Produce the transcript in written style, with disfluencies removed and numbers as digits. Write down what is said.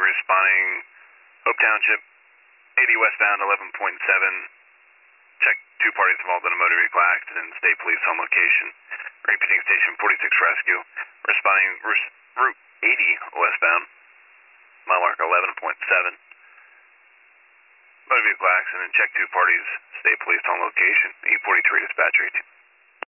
responding Hope Township, 80 westbound, 11.7. Check 2 parties involved in a motor vehicle accident. State police on location. Repeating station 46 rescue. Responding route 80 westbound, mile marker 11.7. Motor vehicle accident. Check 2 parties. State police on location. 843 dispatch 18.